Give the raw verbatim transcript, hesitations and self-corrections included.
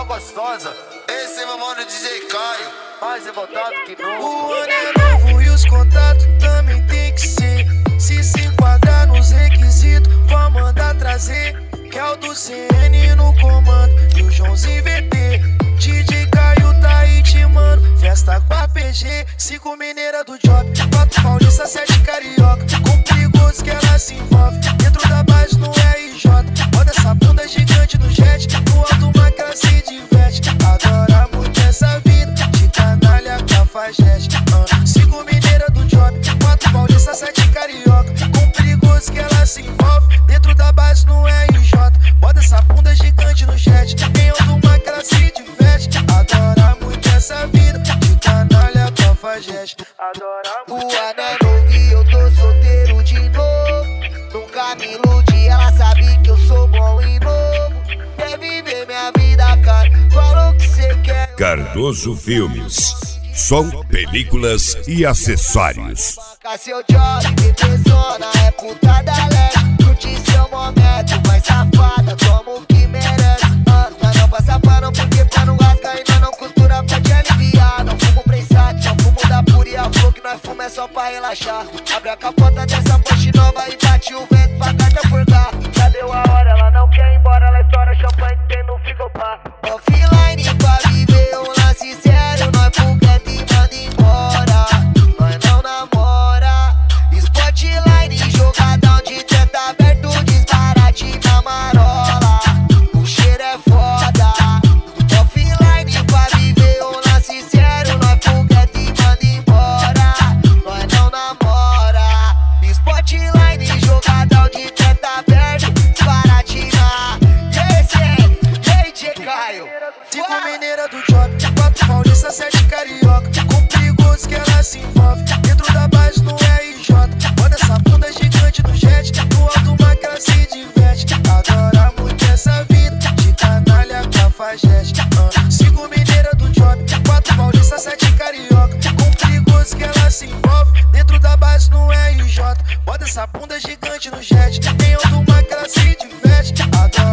gostosa. Esse é meu mano D J Caio, mais revoltado que nunca. O ano é novo e os contatos também tem que ser. Se se enquadrar nos requisitos, vou mandar trazer. Que é o do C N no comando e o Joãozinho V T. D J Caio tá aí te mando. Festa com a P G, cinco mineira do job, quatro paulista, sete carioca. Com perigoso que ela se envolve, dentro da base no R J. Bota essa bunda gigante no jet, no alto uma que ela se diverte. Adora muito essa vida, de canalha cafajeste. uh. Cinco mineira do job, quatro paulista, sete carioca. Com perigoso que ela se envolve, dentro da base no R J. Bota essa bunda gigante no jet, em alto uma que ela se diverte. Adora muito essa vida, de canalha cafajeste. Adora O muito. ano é novo e eu tô solteiro de novo. Nunca me iludi, ela sabe que eu sou bom e novo. Quer viver minha vida, cara, fala o que cê quer. Cardoso Filmes, som, películas e acessórios. Faca seu job, bebezona, é putada leve. Curte seu momento, vai safada, toma o que merece. ah, Mas não passa pano porque pano rasga e nós não costura pra te aliviar. Não fumo prensado, só fumo da pura e a flor que nós fuma é só pra relaxar. Abre a capota dessa Porsche nova e bate o vento pra carta furgar. Já deu a hora, ela não quer ir embora, ela estoura champanhe que tem no frigobar. Offline pra viver um lance sério, nós foguete e manda embora. Nós não namora. Spotline, jogadão de teto aberto, disparate na marola. O cheiro é foda. Offline pra viver um lance sério, nós foguete e manda embora. Nós não namora. Spotline, jogadão de teto aberto, disparate na. Esse é D J Caio. Cinco mineira do job, quatro paulista, sete carioca. Com perigoso que ela se envolve, dentro da base no R J. Bota essa bunda gigante no jet, no alto uma que ela se diverte. Adora muito essa vida, de canalha cafajeste. uh. Cinco mineira do job, quatro paulista, sete carioca. Com perigoso que ela se envolve, dentro da base no R J. Bota essa bunda gigante no jet, em alto uma que ela se diverte. Adora